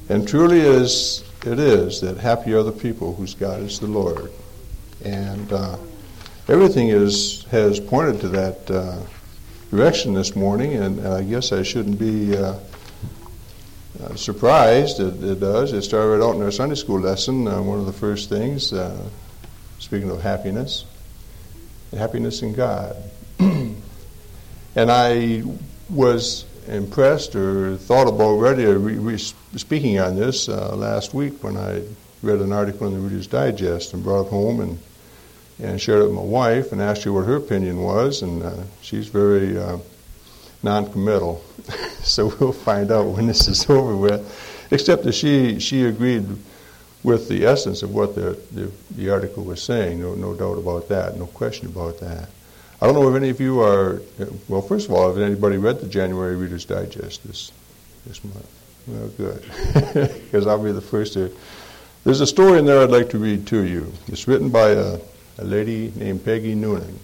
And truly it is that happy are the people whose God is the Lord. And everything has pointed to that direction this morning, and I guess I shouldn't be surprised. It does. It started out in our Sunday school lesson. One of the first things, speaking of happiness in God. And I was impressed or thought about already speaking on this last week when I read an article in the Reader's Digest and brought it home and shared it with my wife and asked her what her opinion was, and she's very non-committal. So we'll find out when this is over with, except that she agreed with the essence of what the article was saying. No doubt about that, no question about that. I don't know if any of you are, well, first of all, have anybody read the January Reader's Digest this month? Well, good, because I'll be the first to. There's a story in there I'd like to read to you. It's written by a lady named Peggy Noonan.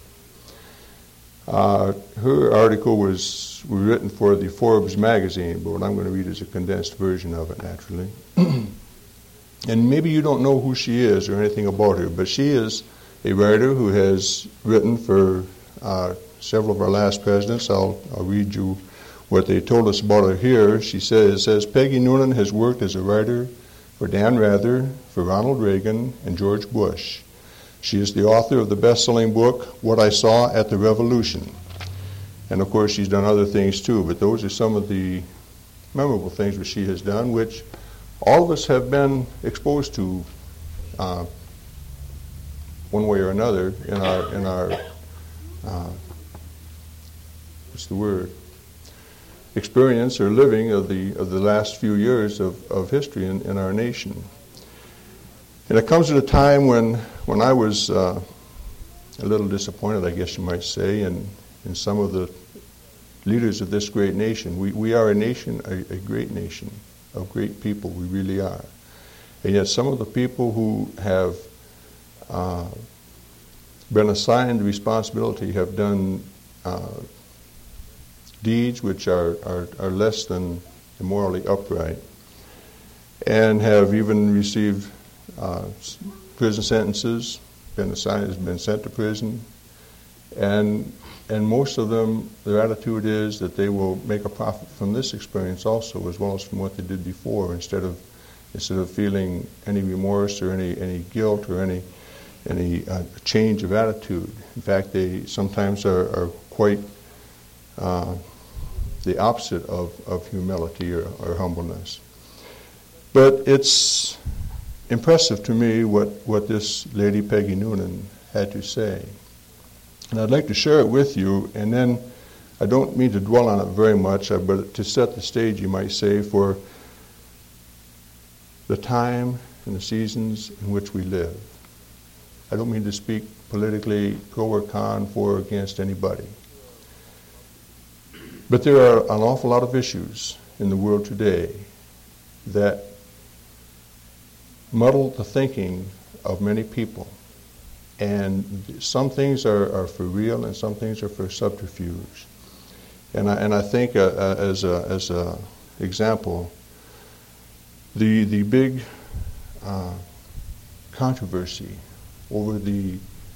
Her article was written for the Forbes magazine, but what I'm going to read is a condensed version of it, naturally. And maybe you don't know who she is or anything about her, but she is a writer who has written for several of our last presidents. I'll read you what they told us about her here. She says, Peggy Noonan has worked as a writer for Dan Rather, for Ronald Reagan, and George Bush. She is the author of the best-selling book, What I Saw at the Revolution. And, of course, she's done other things, too, but those are some of the memorable things that she has done, which all of us have been exposed to one way or another in our what's the word? Experience or living of the last few years of history in our nation. And it comes at a time when I was a little disappointed, I guess you might say, in some of the leaders of this great nation. We are a nation, a great nation of great people. We really are. And yet some of the people who have been assigned responsibility have done deeds which are less than morally upright, and have even received prison sentences, been sent to prison, and most of them, their attitude is that they will make a profit from this experience also, as well as from what they did before, instead of feeling any remorse or any guilt or any change of attitude. In fact, they sometimes are quite the opposite of humility or humbleness. But it's impressive to me what this lady Peggy Noonan had to say. And I'd like to share it with you, and then I don't mean to dwell on it very much, but to set the stage, you might say, for the time and the seasons in which we live. I don't mean to speak politically pro or con, for or against anybody. But there are an awful lot of issues in the world today that muddle the thinking of many people. And some things are for real and some things are for subterfuge. And I think as a example, the big controversy over the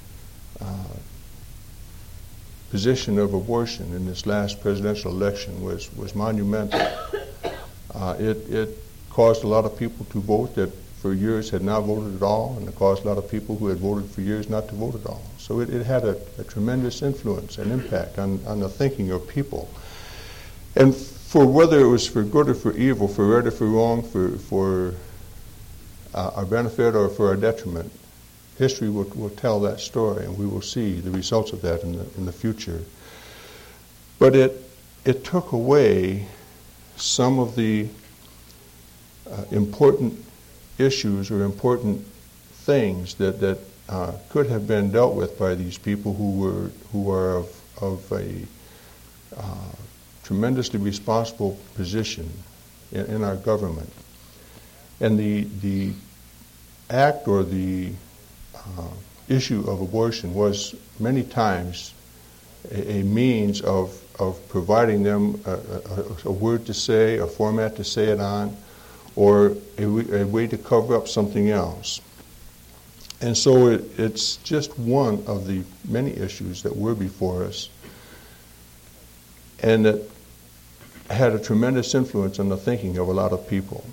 position of abortion in this last presidential election was monumental. It caused a lot of people to vote that for years had not voted at all, and it caused a lot of people who had voted for years not to vote at all. So it had a tremendous influence and impact on the thinking of people. And for whether it was for good or for evil, for right or for wrong, for our benefit or for our detriment, history will tell that story, and we will see the results of that in the future. But it took away some of the important issues or important things that could have been dealt with by these people who are of a tremendously responsible position in our government. And the act or the issue of abortion was many times a means of providing them a word to say, a format to say it on, or a way to cover up something else. And so it's just one of the many issues that were before us, and that had a tremendous influence on the thinking of a lot of people.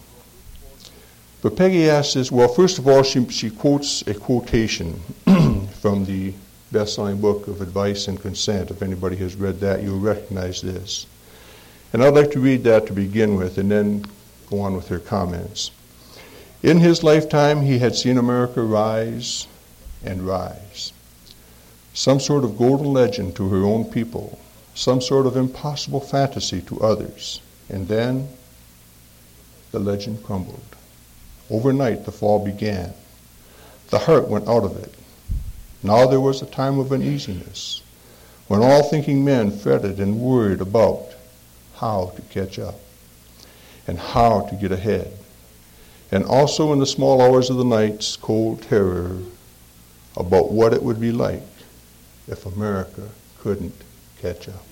But Peggy asks this, well, first of all, she quotes a quotation from the best-selling book of Advice and Consent. If anybody has read that, you'll recognize this. And I'd like to read that to begin with and then go on with her comments. In his lifetime, he had seen America rise and rise. Some sort of golden legend to her own people, some sort of impossible fantasy to others. And then the legend crumbled. Overnight, the fall began. The heart went out of it. Now there was a time of uneasiness, when all thinking men fretted and worried about how to catch up and how to get ahead. And also in the small hours of the night's cold terror about what it would be like if America couldn't catch up.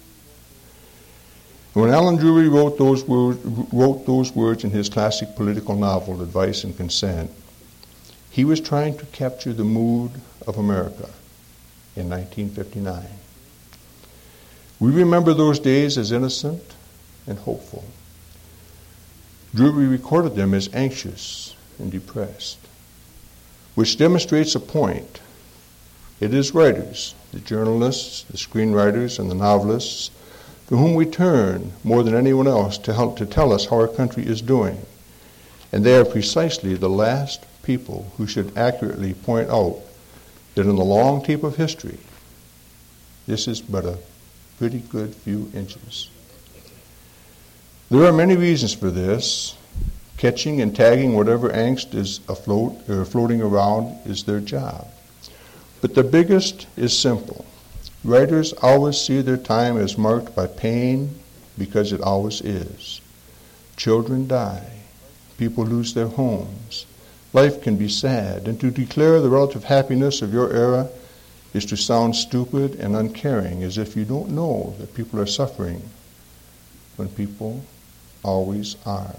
And when Alan Drury wrote those words in his classic political novel, Advice and Consent, he was trying to capture the mood of America in 1959. We remember those days as innocent and hopeful. Drury recorded them as anxious and depressed, which demonstrates a point. It is writers, the journalists, the screenwriters, and the novelists, to whom we turn more than anyone else to help to tell us how our country is doing. And they are precisely the last people who should accurately point out that in the long tape of history, this is but a pretty good few inches. There are many reasons for this. Catching and tagging whatever angst is afloat or floating around is their job. But the biggest is simple. Writers always see their time as marked by pain because it always is. Children die. People lose their homes. Life can be sad, and to declare the relative happiness of your era is to sound stupid and uncaring, as if you don't know that people are suffering when people always are.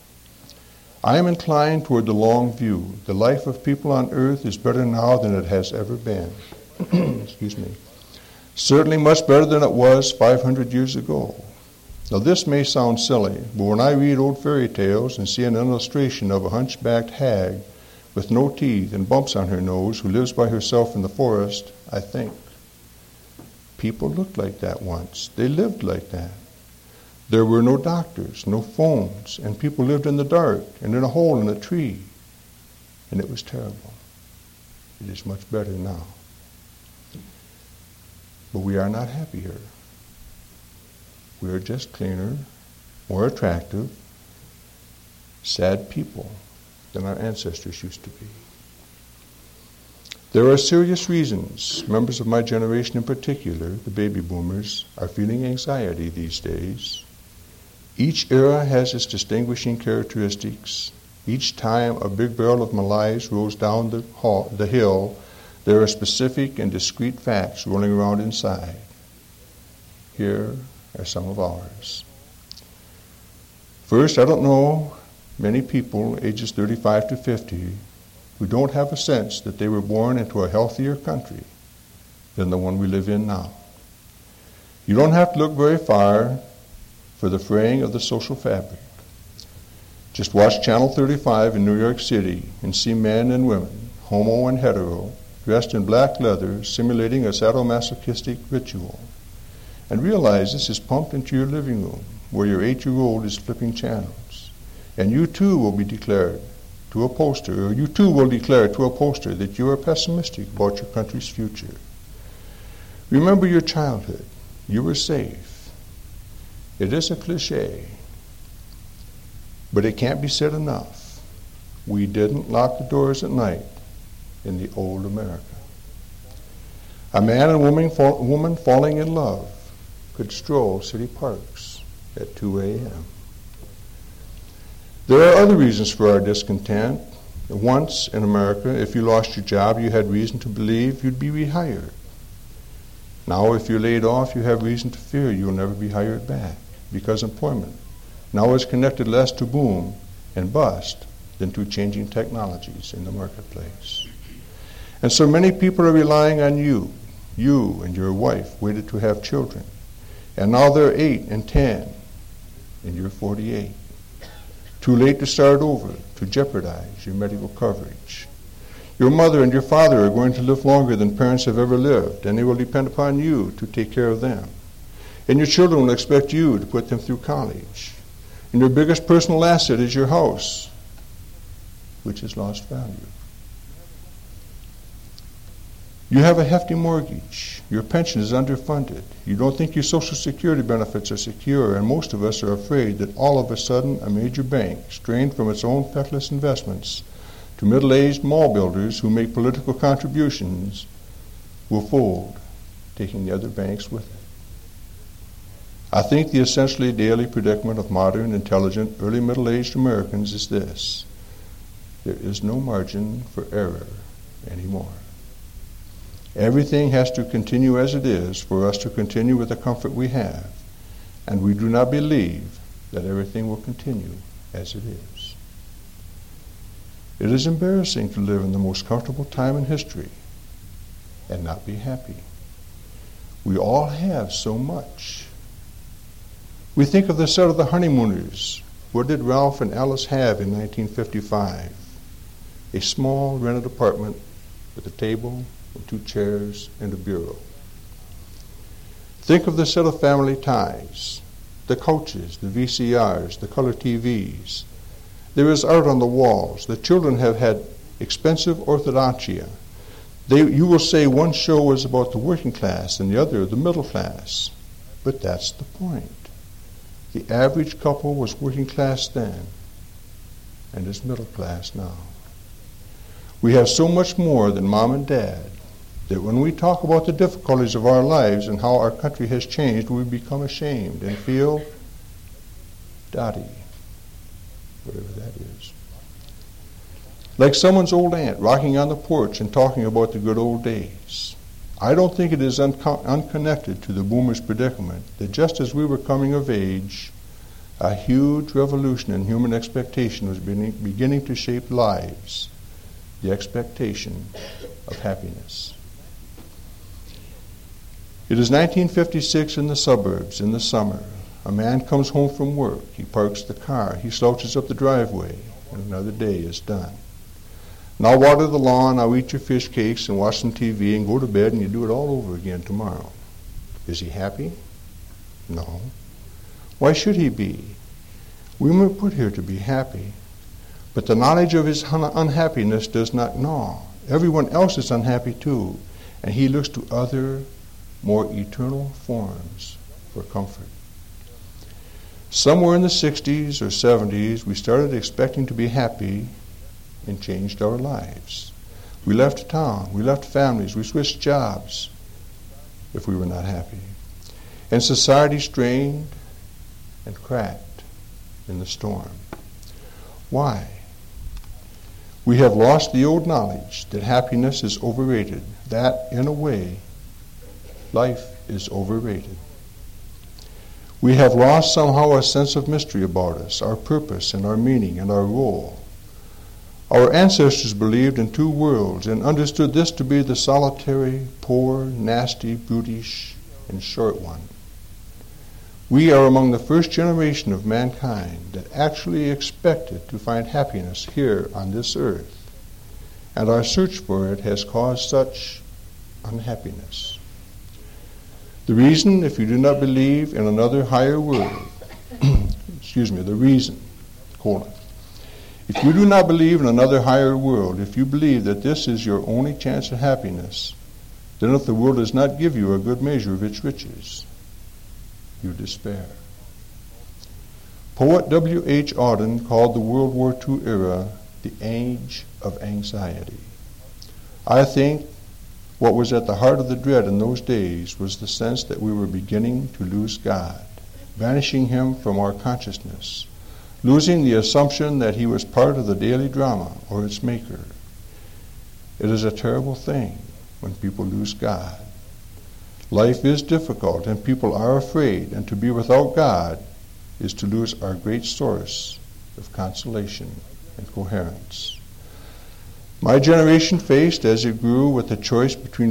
I am inclined toward the long view. The life of people on earth is better now than it has ever been. Excuse me. Certainly much better than it was 500 years ago. Now this may sound silly, but when I read old fairy tales and see an illustration of a hunchbacked hag with no teeth and bumps on her nose who lives by herself in the forest, I think, people looked like that once. They lived like that. There were no doctors, no phones, and people lived in the dark and in a hole in a tree. And it was terrible. It is much better now. But we are not happier. We are just cleaner, more attractive, sad people than our ancestors used to be. There are serious reasons. Members of my generation in particular, the baby boomers, are feeling anxiety these days. Each era has its distinguishing characteristics. Each time a big barrel of malaise rolls down the hill, there are specific and discrete facts rolling around inside. Here are some of ours. First, I don't know many people ages 35 to 50 who don't have a sense that they were born into a healthier country than the one we live in now. You don't have to look very far for the fraying of the social fabric. Just watch Channel 35 in New York City and see men and women, homo and hetero, dressed in black leather, simulating a sadomasochistic ritual. And realize this is pumped into your living room, where your 8-year-old is flipping channels. And you too will be declared to a poster, or you too will declare to a poster that you are pessimistic about your country's future. Remember your childhood. You were safe. It is a cliche, but it can't be said enough. We didn't lock the doors at night in the old America. A man and woman falling in love could stroll city parks at 2 a.m. There are other reasons for our discontent. Once in America, if you lost your job, you had reason to believe you'd be rehired. Now, if you're laid off, you have reason to fear you'll never be hired back, because employment now is connected less to boom and bust than to changing technologies in the marketplace. And so many people are relying on you. You and your wife waited to have children, and now they're 8 and 10, and you're 48. Too late to start over, to jeopardize your medical coverage. Your mother and your father are going to live longer than parents have ever lived, and they will depend upon you to take care of them. And your children will expect you to put them through college. And your biggest personal asset is your house, which has lost value. You have a hefty mortgage. Your pension is underfunded. You don't think your Social Security benefits are secure, and most of us are afraid that all of a sudden a major bank, strained from its own feckless investments to middle-aged mall builders who make political contributions, will fold, taking the other banks with it. I think the essentially daily predicament of modern, intelligent, early middle-aged Americans is this: there is no margin for error anymore. Everything has to continue as it is for us to continue with the comfort we have, and we do not believe that everything will continue as it is. It is embarrassing to live in the most comfortable time in history and not be happy. We all have so much. We think of the set of The Honeymooners. What did Ralph and Alice have in 1955? A small rented apartment with a table and 2 chairs and a bureau. Think of the set of Family Ties, the coaches, the VCRs, the color TVs. There is art on the walls. The children have had expensive orthodontia. You will say one show is about the working class and the other the middle class. But that's the point. The average couple was working class then and is middle class now. We have so much more than mom and dad that when we talk about the difficulties of our lives and how our country has changed, we become ashamed and feel dotty, whatever that is. Like someone's old aunt rocking on the porch and talking about the good old days. I don't think it is unconnected to the boomers' predicament that just as we were coming of age, a huge revolution in human expectation was beginning to shape lives, the expectation of happiness. It is 1956 in the suburbs in the summer. A man comes home from work. He parks the car. He slouches up the driveway, and another day is done. Now water the lawn, now eat your fish cakes and watch some TV and go to bed, and you do it all over again tomorrow. Is he happy? No. Why should he be? We were put here to be happy, but the knowledge of his unhappiness does not gnaw. Everyone else is unhappy too, and he looks to other, more eternal forms for comfort. Somewhere in the 60s or 70s, we started expecting to be happy and changed our lives. We left town, we left families, we switched jobs if we were not happy. And society strained and cracked in the storm. Why? We have lost the old knowledge that happiness is overrated, that, in a way, life is overrated. We have lost somehow a sense of mystery about us, our purpose and our meaning and our role. Our ancestors believed in 2 worlds and understood this to be the solitary, poor, nasty, brutish, and short one. We are among the first generation of mankind that actually expected to find happiness here on this earth, and our search for it has caused such unhappiness. The reason, if you do not believe in another higher world, if you do not believe in another higher world, if you believe that this is your only chance of happiness, then if the world does not give you a good measure of its riches, you despair. Poet W.H. Auden called the World War II era the age of anxiety. I think what was at the heart of the dread in those days was the sense that we were beginning to lose God, banishing him from our consciousness, losing the assumption that he was part of the daily drama or its maker. It is a terrible thing when people lose God. Life is difficult and people are afraid, and to be without God is to lose our great source of consolation and coherence. My generation faced as it grew with a choice between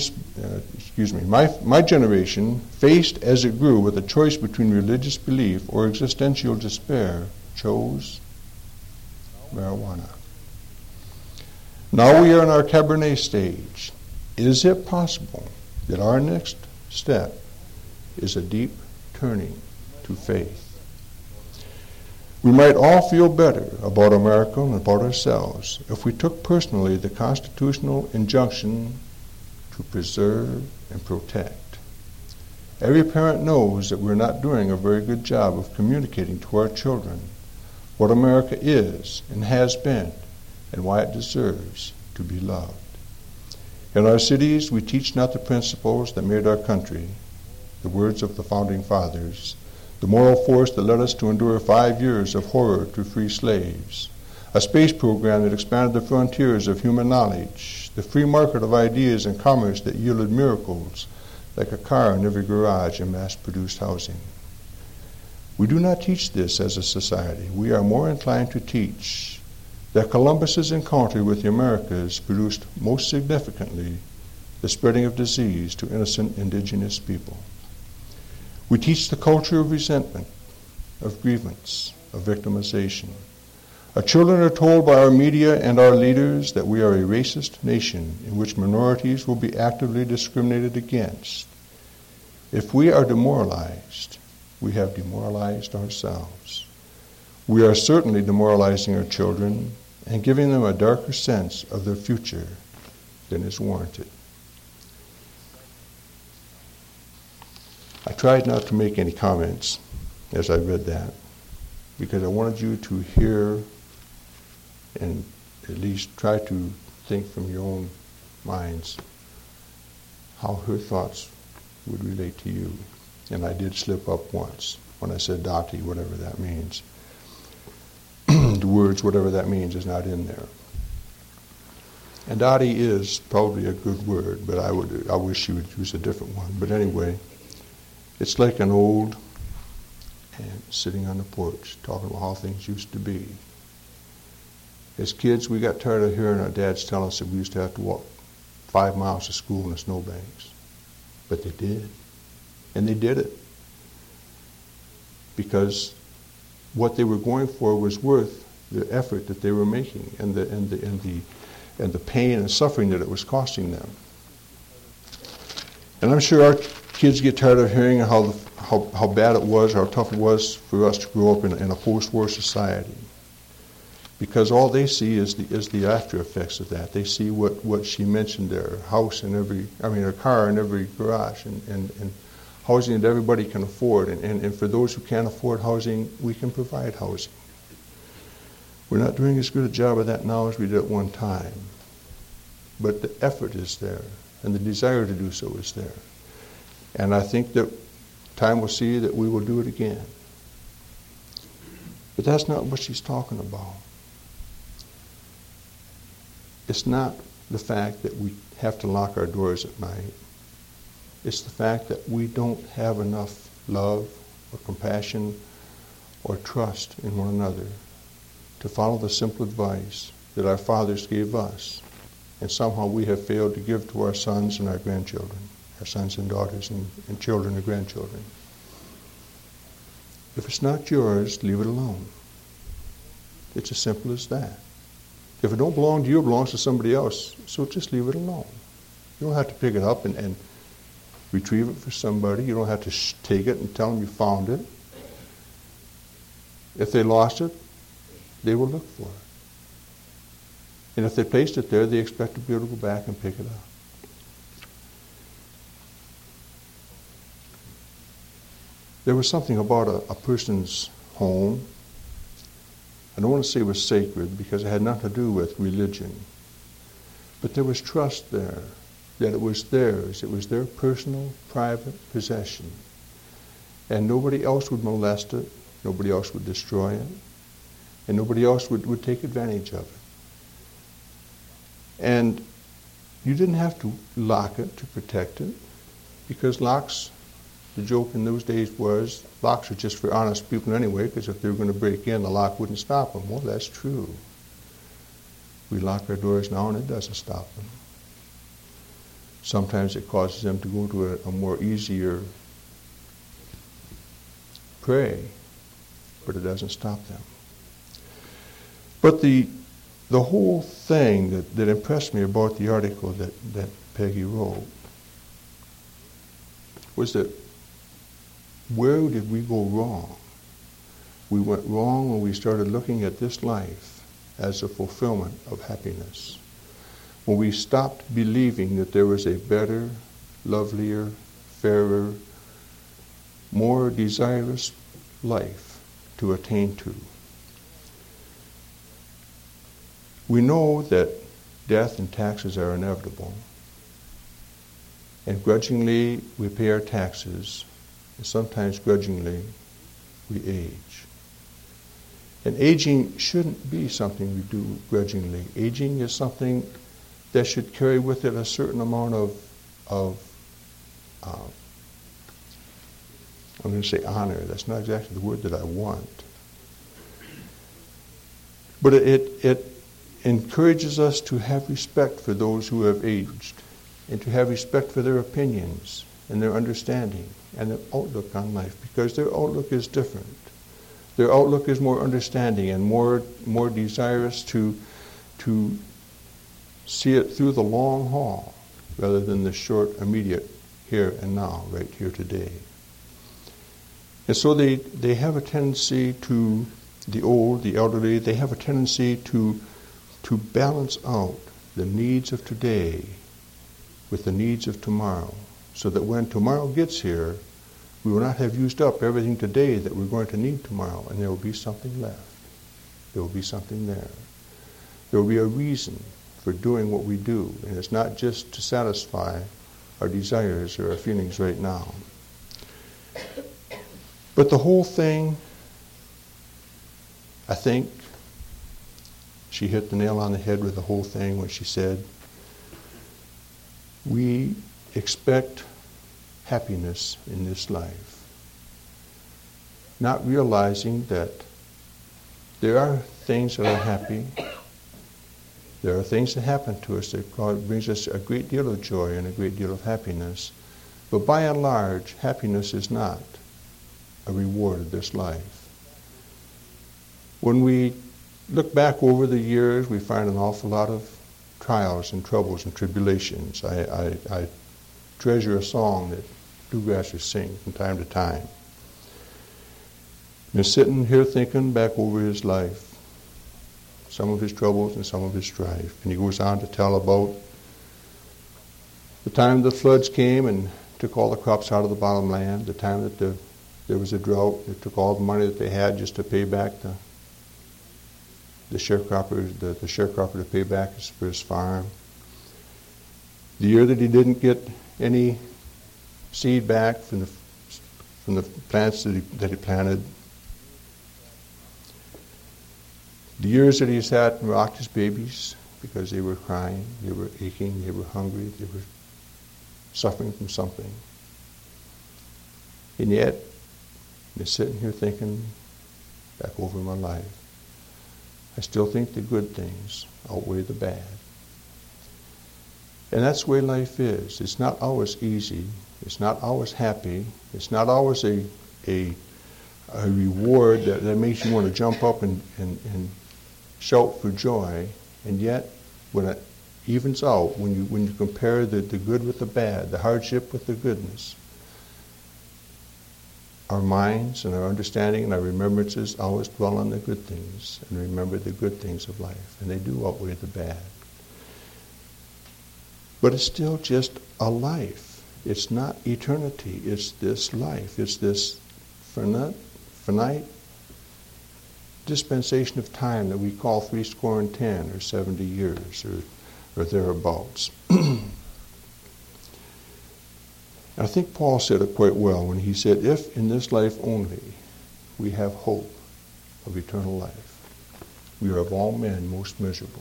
my generation faced as it grew with a choice between religious belief or existential despair chose marijuana. Now we are in our Cabernet stage. Is it possible that our next step is a deep turning to faith? We might all feel better about America and about ourselves if we took personally the constitutional injunction to preserve and protect. Every parent knows that we're not doing a very good job of communicating to our children what America is and has been and why it deserves to be loved. In our cities, we teach not the principles that made our country, the words of the Founding Fathers, the moral force that led us to endure 5 years of horror to free slaves, a space program that expanded the frontiers of human knowledge, the free market of ideas and commerce that yielded miracles like a car in every garage and mass-produced housing. We do not teach this as a society. We are more inclined to teach that Columbus's encounter with the Americas produced most significantly the spreading of disease to innocent indigenous people. We teach the culture of resentment, of grievance, of victimization. Our children are told by our media and our leaders that we are a racist nation in which minorities will be actively discriminated against. If we are demoralized, we have demoralized ourselves. We are certainly demoralizing our children and giving them a darker sense of their future than is warranted. I tried not to make any comments as I read that because I wanted you to hear and at least try to think from your own minds how her thoughts would relate to you. And I did slip up once when I said Dottie, whatever that means. The words, whatever that means, is not in there. And Dottie is probably a good word, but I wish you would use a different one. But anyway, it's like an old and sitting on the porch talking about how things used to be. As kids, we got tired of hearing our dads tell us that we used to have to walk 5 miles to school in the snowbanks. But they did. And they did it. Because what they were going for was worth the effort that they were making and the pain and suffering that it was costing them. And I'm sure our kids get tired of hearing how bad it was, how tough it was for us to grow up in a post-war society. Because all they see is the after effects of that. They see what she mentioned there, a car in every garage and housing that everybody can afford. And for those who can't afford housing, we can provide housing. We're not doing as good a job of that now as we did at one time. But the effort is there, and the desire to do so is there. And I think that time will see that we will do it again. But that's not what she's talking about. It's not the fact that we have to lock our doors at night. It's the fact that we don't have enough love or compassion or trust in one another to follow the simple advice that our fathers gave us, and somehow we have failed to give to our sons and our grandchildren, our sons and daughters and children and grandchildren. If it's not yours, leave it alone. It's as simple as that. If it don't belong to you, it belongs to somebody else, so just leave it alone. You don't have to pick it up and retrieve it for somebody. You don't have to take it and tell them you found it. If they lost it, they will look for it. And if they placed it there, they expect to be able to go back and pick it up. There was something about a person's home. I don't want to say it was sacred because it had nothing to do with religion. But there was trust there, that it was theirs. It was their personal, private possession. And nobody else would molest it. Nobody else would destroy it. And nobody else would take advantage of it. And you didn't have to lock it to protect it, because locks The joke in those days was locks are just for honest people anyway, because if they were going to break in, the lock wouldn't stop them. Well, that's true. We lock our doors now and it doesn't stop them. Sometimes it causes them to go to a more easier prey, but it doesn't stop them. But the whole thing that impressed me about the article that Peggy wrote was that where did we go wrong? We went wrong when we started looking at this life as a fulfillment of happiness. When we stopped believing that there was a better, lovelier, fairer, more desirous life to attain to. We know that death and taxes are inevitable, and grudgingly we pay our taxes, and sometimes grudgingly we age. And aging shouldn't be something we do grudgingly. Aging is something that should carry with it a certain amount of I'm going to say honor. That's not exactly the word that I want. But it encourages us to have respect for those who have aged, and to have respect for their opinions and their understanding and their outlook on life, because their outlook is different. Their outlook is more understanding and more desirous to see it through the long haul rather than the short, immediate here and now, right here today. And so they have a tendency to, the old, the elderly, they have a tendency to balance out the needs of today with the needs of tomorrow, so that when tomorrow gets here, we will not have used up everything today that we're going to need tomorrow, and there will be something left. There will be something there. There will be a reason for doing what we do, and it's not just to satisfy our desires or our feelings right now. But the whole thing, I think, she hit the nail on the head with the whole thing when she said, we expect happiness in this life, not realizing that there are things that are happy, there are things that happen to us that brings us a great deal of joy and a great deal of happiness, but by and large, happiness is not a reward of this life. When we look back over the years, we find an awful lot of trials and troubles and tribulations. I treasure a song that Bluegrassers sing from time to time. And sitting here thinking back over his life, some of his troubles and some of his strife. And he goes on to tell about the time the floods came and took all the crops out of the bottomland, the time that there was a drought, they took all the money that they had just to pay back the sharecropper to pay back for his farm. The year that he didn't get any seed back from the plants that he planted. The years that he sat and rocked his babies because they were crying, they were aching, they were hungry, they were suffering from something. And yet, I'm sitting here thinking back over my life, I still think the good things outweigh the bad. And that's the way life is. It's not always easy. It's not always happy. It's not always a reward that makes you want to jump up and shout for joy. And yet, when it evens out, when you compare the good with the bad, the hardship with the goodness, our minds and our understanding and our remembrances always dwell on the good things and remember the good things of life, and they do outweigh the bad. But it's still just a life. It's not eternity. It's this life. It's this finite dispensation of time that we call 70 or 70 years or thereabouts. I think Paul said it quite well when he said, if in this life only we have hope of eternal life, we are of all men most miserable.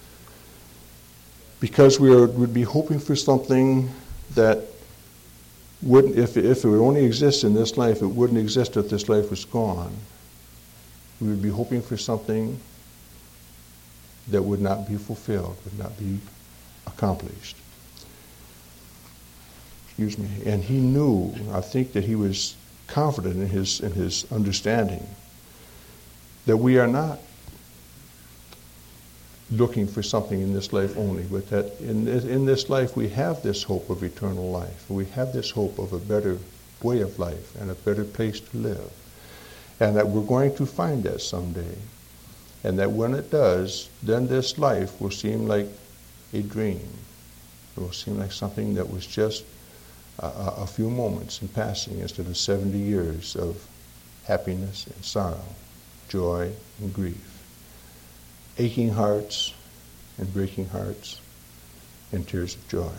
Because we would be hoping for something that wouldn't, if it would only exist in this life, it wouldn't exist if this life was gone. We would be hoping for something that would not be fulfilled, would not be accomplished. Excuse me. And he knew, I think that he was confident in his understanding that we are not looking for something in this life only, but that in this life we have this hope of eternal life. We have this hope of a better way of life and a better place to live. And that we're going to find that someday. And that when it does, then this life will seem like a dream. It will seem like something that was just a few moments in passing instead of 70 years of happiness and sorrow, joy and grief, aching hearts and breaking hearts and tears of joy.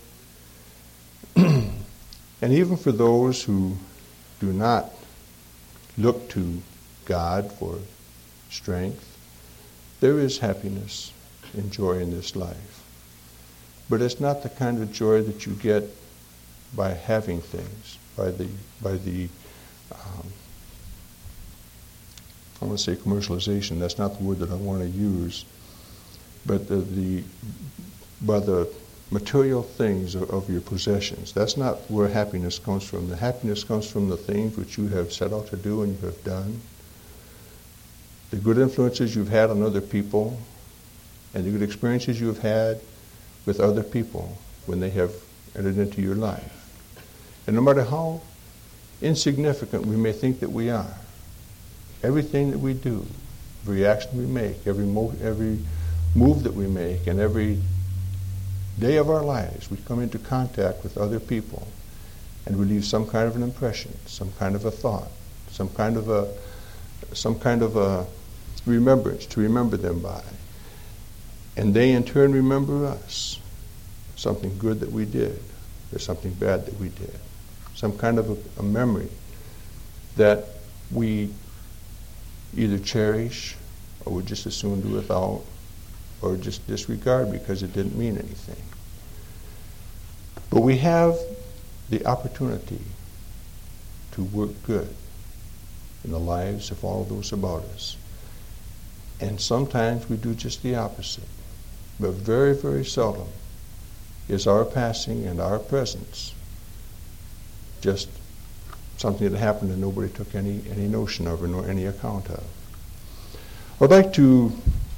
And even for those who do not look to God for strength, there is happiness and joy in this life. But it's not the kind of joy that you get by having things, by the I want to say commercialization. That's not the word that I want to use, but by the material things of your possessions. That's not where happiness comes from. The happiness comes from the things which you have set out to do and you have done, the good influences you've had on other people, and the good experiences you've had with other people when they have entered into your life. And no matter how insignificant we may think that we are, everything that we do, every action we make, every move that we make, and every day of our lives, we come into contact with other people and we leave some kind of an impression, some kind of a thought, some kind of a remembrance to remember them by. And they in turn remember us, something good that we did or something bad that we did, some kind of a memory that we either cherish or would just as soon do without or just disregard because it didn't mean anything. But we have the opportunity to work good in the lives of all of those about us. And sometimes we do just the opposite. But very, very seldom is our passing and our presence just something that happened and nobody took any notion of or nor any account of. I'd like to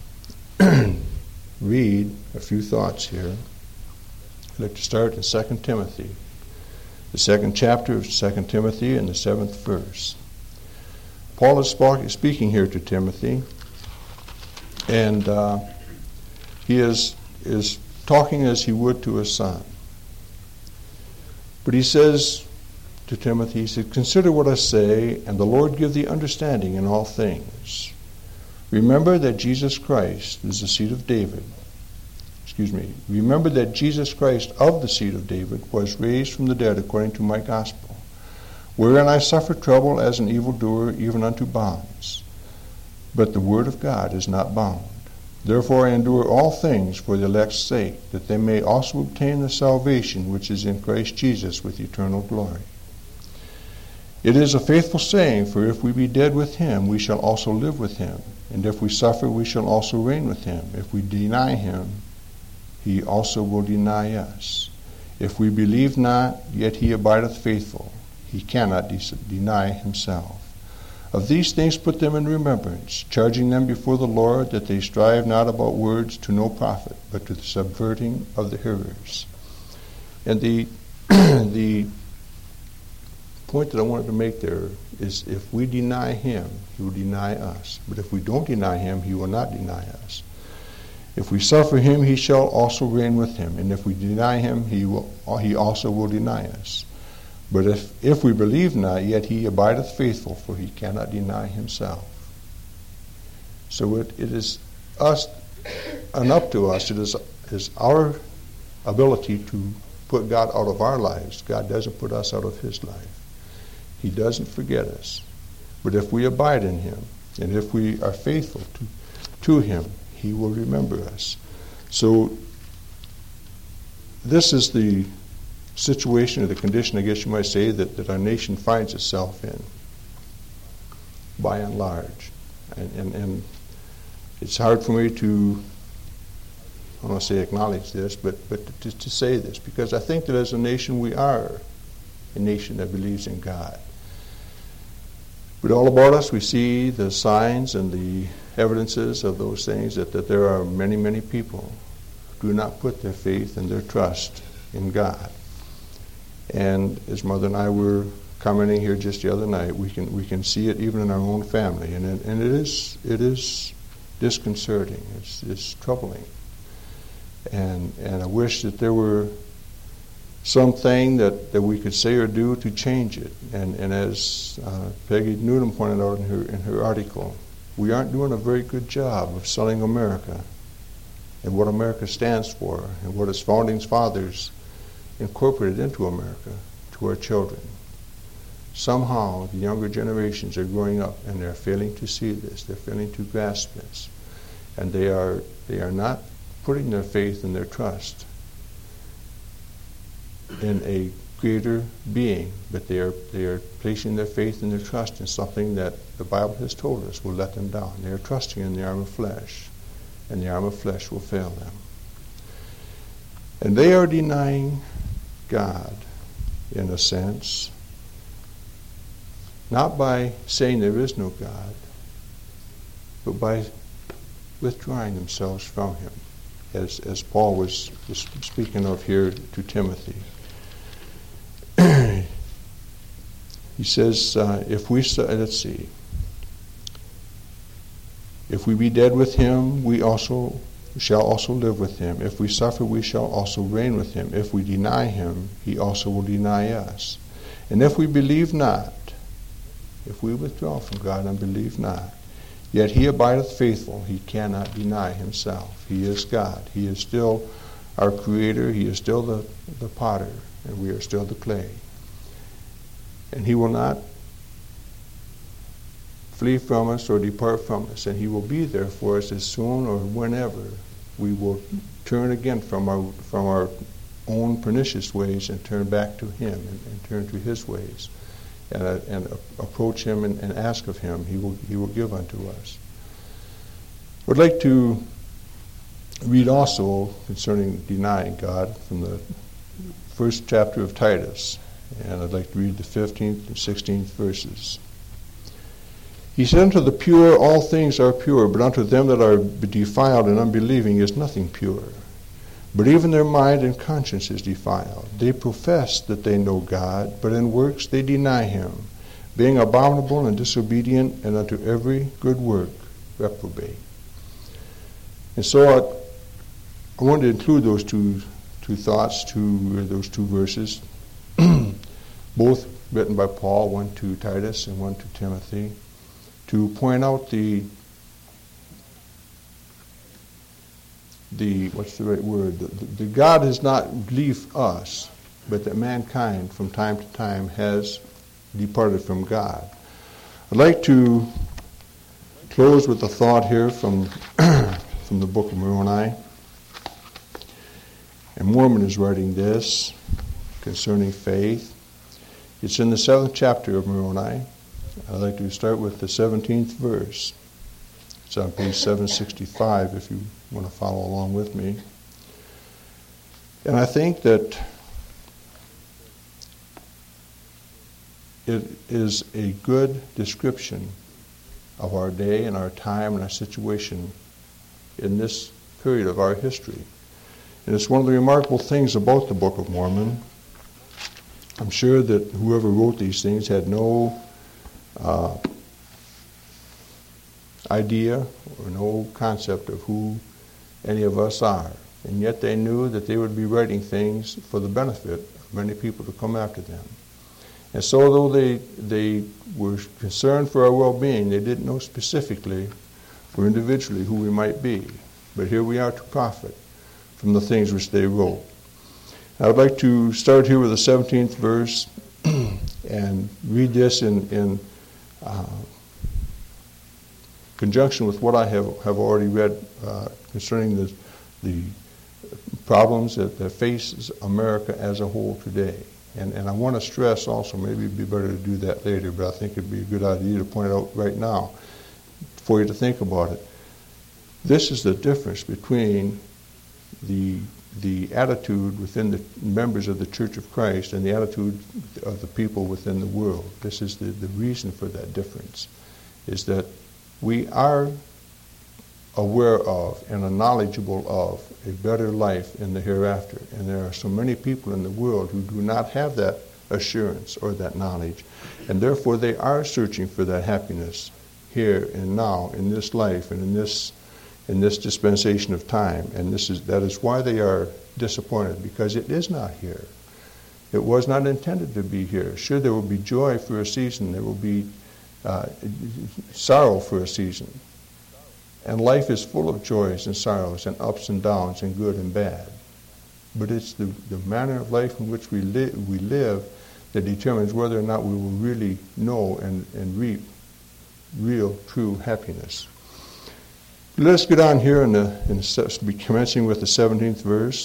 read a few thoughts here. I'd like to start in 2 Timothy, the 2nd chapter of 2 Timothy and the 7th verse. Paul is speaking here to Timothy, and he is talking as he would to a son. But he says to Timothy, he said, "Consider what I say, and the Lord give thee understanding in all things. Remember that Jesus Christ is the seed of David. Remember that Jesus Christ of the seed of David was raised from the dead according to my gospel, wherein I suffered trouble as an evildoer, even unto bonds. But the word of God is not bound. Therefore I endure all things for the elect's sake, that they may also obtain the salvation which is in Christ Jesus with eternal glory. It is a faithful saying, for if we be dead with him, we shall also live with him. And if we suffer, we shall also reign with him. If we deny him, he also will deny us. If we believe not, yet he abideth faithful. He cannot deny himself. Of these things put them in remembrance, charging them before the Lord that they strive not about words to no profit, but to the subverting of the hearers." And the point that I wanted to make there is, if we deny him, he will deny us. But if we don't deny him, he will not deny us. If we suffer him, he shall also reign with him. And if we deny him, he also will deny us. But if we believe not, yet he abideth faithful, for he cannot deny himself. So it is us, and up to us, it is our ability to put God out of our lives. God doesn't put us out of his life. He doesn't forget us. But if we abide in him, and if we are faithful to him, he will remember us. So this is the situation or the condition, I guess you might say, that our nation finds itself in, by and large. And it's hard for me to, I don't want to say acknowledge this, but to say this, because I think that as a nation we are a nation that believes in God. But all about us, we see the signs and the evidences of those things, that there are many, many people who do not put their faith and their trust in God. And as Mother and I were commenting here just the other night, we can see it even in our own family, and it is disconcerting. It's troubling, and I wish that there were something that we could say or do to change it. And as Peggy Noonan pointed out in her article, we aren't doing a very good job of selling America and what America stands for and what its founding fathers incorporated into America to our children. Somehow the younger generations are growing up and they're failing to see this, they're failing to grasp this, and they are not putting their faith and their trust in a greater being, but they are placing their faith and their trust in something that the Bible has told us will let them down. They are trusting in the arm of flesh, and the arm of flesh will fail them. And they are denying God, in a sense, not by saying there is no God, but by withdrawing themselves from him, as Paul was speaking of here to Timothy. He says, if we be dead with him, we also shall also live with him. If we suffer, we shall also reign with him. If we deny him, he also will deny us. And if we believe not, if we withdraw from God and believe not, yet he abideth faithful, he cannot deny himself. He is God. He is still our creator. He is still the potter, and we are still the clay. And he will not flee from us or depart from us, and he will be there for us as soon or whenever we will turn again from our own pernicious ways and turn back to him and turn to his ways and approach him and ask of him. He will give unto us. I would like to read also concerning denying God from the first chapter of Titus. And I'd like to read the 15th and 16th verses. He said, unto the pure all things are pure, but unto them that are defiled and unbelieving is nothing pure. But even their mind and conscience is defiled. They profess that they know God, but in works they deny him, being abominable and disobedient, and unto every good work reprobate. And so I wanted to include those two thoughts, those two verses, both written by Paul, one to Titus and one to Timothy, to point out the what's the right word? The God has not left us, but that mankind from time to time has departed from God. I'd like to close with a thought here from the book of Moroni. And Mormon is writing this concerning faith. It's in the 7th chapter of Moroni. I'd like to start with the 17th verse. It's on page 765 if you want to follow along with me. And I think that it is a good description of our day and our time and our situation in this period of our history. And it's one of the remarkable things about the Book of Mormon. I'm sure that whoever wrote these things had no idea or no concept of who any of us are. And yet they knew that they would be writing things for the benefit of many people to come after them. And so though they were concerned for our well-being, they didn't know specifically or individually who we might be. But here we are to profit from the things which they wrote. I would like to start here with the 17th verse and read this in conjunction with what I have already read concerning the problems that faces America as a whole today. And I want to stress also, maybe it'd be better to do that later, but I think it'd be a good idea to point out right now for you to think about it. This is the difference between the attitude within the members of the Church of Christ and the attitude of the people within the world. This is the reason for that difference, is that we are aware of and are knowledgeable of a better life in the hereafter. And there are so many people in the world who do not have that assurance or that knowledge. And therefore they are searching for that happiness here and now in this life and in this dispensation of time. And that is why they are disappointed, because it is not here. It was not intended to be here. Sure, there will be joy for a season. There will be sorrow for a season. And life is full of joys and sorrows and ups and downs and good and bad. But it's the manner of life in which we live that determines whether or not we will really know and reap real, true happiness. Let us get on here be commencing with the 17th verse.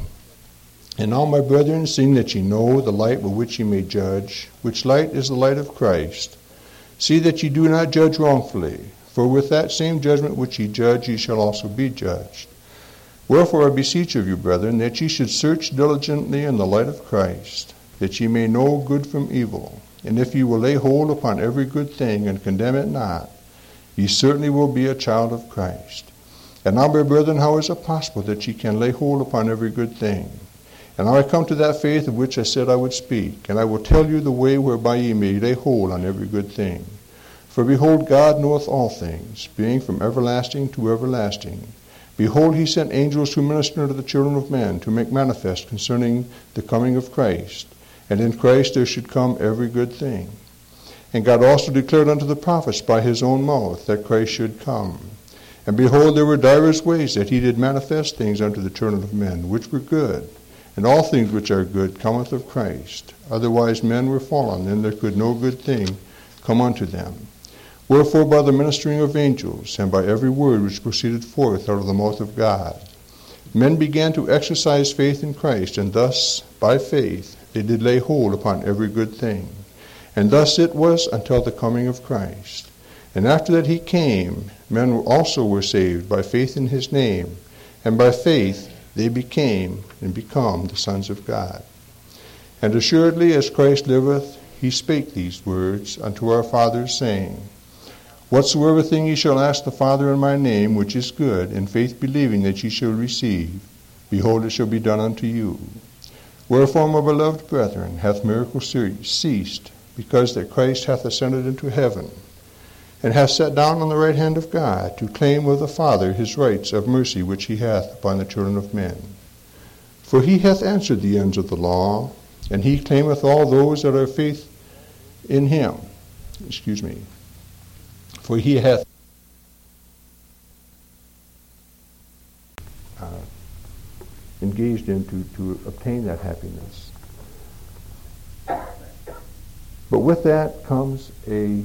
And now, my brethren, seeing that ye know the light with which ye may judge, which light is the light of Christ, see that ye do not judge wrongfully. For with that same judgment which ye judge, ye shall also be judged. Wherefore I beseech of you, brethren, that ye should search diligently in the light of Christ, that ye may know good from evil. And if ye will lay hold upon every good thing and condemn it not, ye certainly will be a child of Christ. And now, my brethren, how is it possible that ye can lay hold upon every good thing? And now I come to that faith of which I said I would speak, and I will tell you the way whereby ye may lay hold on every good thing. For behold, God knoweth all things, being from everlasting to everlasting. Behold, he sent angels to minister unto the children of men, to make manifest concerning the coming of Christ. And in Christ there should come every good thing. And God also declared unto the prophets by his own mouth that Christ should come. And behold, there were divers ways that he did manifest things unto the children of men, which were good. And all things which are good cometh of Christ. Otherwise men were fallen, and there could no good thing come unto them. Wherefore by the ministering of angels, and by every word which proceeded forth out of the mouth of God, men began to exercise faith in Christ, and thus, by faith, they did lay hold upon every good thing. And thus it was until the coming of Christ. And after that he came, men also were saved by faith in his name, and by faith they became and become the sons of God. And assuredly, as Christ liveth, he spake these words unto our fathers, saying, Whatsoever thing ye shall ask the Father in my name, which is good, in faith believing that ye shall receive, behold, it shall be done unto you. Wherefore, my beloved brethren, hath miracle ceased, because that Christ hath ascended into heaven, and hath sat down on the right hand of God, to claim of the Father his rights of mercy which he hath upon the children of men. For he hath answered the ends of the law, and he claimeth all those that are faith in him. For he hath engaged in to obtain that happiness. But with that comes a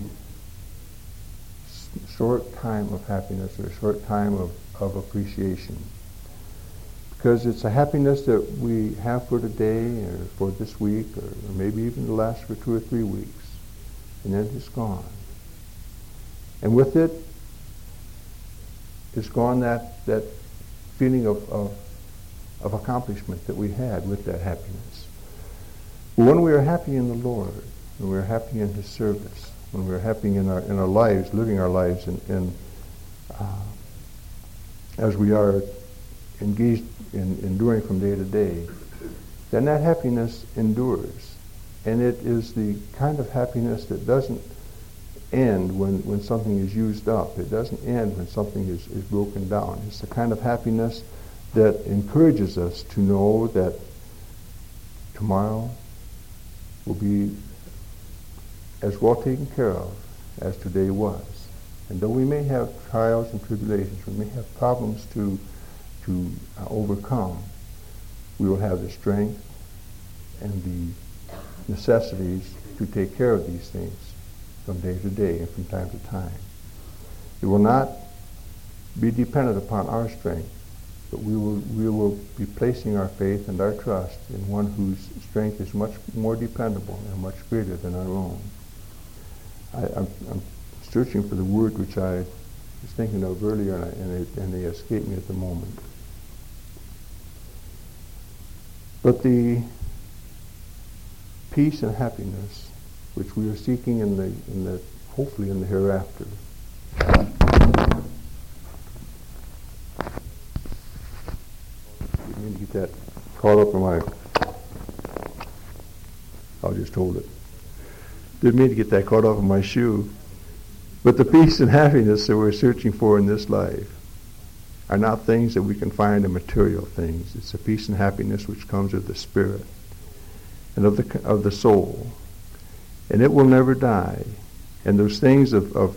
short time of happiness, or a short time of appreciation. Because it's a happiness that we have for today, or for this week, or maybe even the last for 2 or 3 weeks, and then it's gone. And with it is gone that feeling of accomplishment that we had with that happiness. But when we are happy in the Lord, when we are happy in his service, when we are happy in our lives, living our lives as we are engaged in doing from day to day, then that happiness endures. And it is the kind of happiness that doesn't end when something is used up. It doesn't end when something is broken down. It's the kind of happiness that encourages us to know that tomorrow will be as well taken care of as today was. And though we may have trials and tribulations, we may have problems to overcome, we will have the strength and the necessities to take care of these things from day to day and from time to time. It will not be dependent upon our strength, but we will be placing our faith and our trust in one whose strength is much more dependable and much greater than our own. I'm searching for the word which I was thinking of earlier, and they escape me at the moment. But the peace and happiness which we are seeking in the hopefully in the hereafter. Didn't mean to get that caught up in my. I'll just hold it. Didn't mean to get that caught up in my shoe. But the peace and happiness that we're searching for in this life are not things that we can find in material things. It's a peace and happiness which comes of the spirit and of the soul, and it will never die. And those things of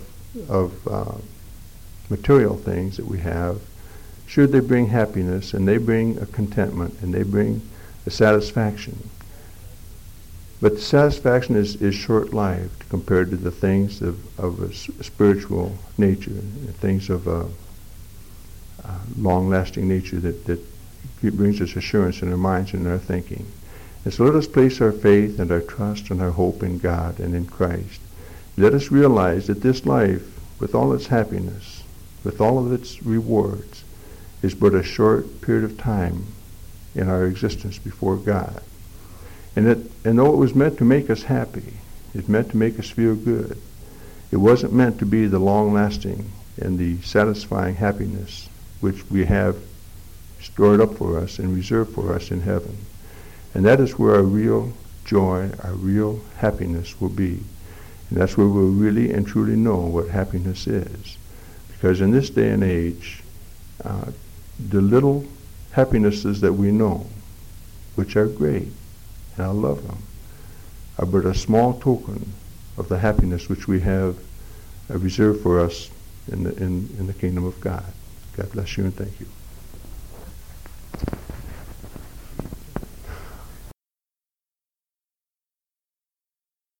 material things that we have, sure, they bring happiness and they bring a contentment and they bring a satisfaction. But the satisfaction is short-lived compared to the things of a spiritual nature, things of a long-lasting nature that brings us assurance in our minds and in our thinking. And so let us place our faith and our trust and our hope in God and in Christ. Let us realize that this life, with all its happiness, with all of its rewards, is but a short period of time in our existence before God. And though it was meant to make us happy, it's meant to make us feel good, it wasn't meant to be the long-lasting and the satisfying happiness which we have stored up for us and reserved for us in heaven. And that is where our real joy, our real happiness will be. And that's where we'll really and truly know what happiness is. Because in this day and age, the little happinesses that we know, which are great, and I love them, are but a small token of the happiness which we have reserved for us in the kingdom of God. God bless you and thank you.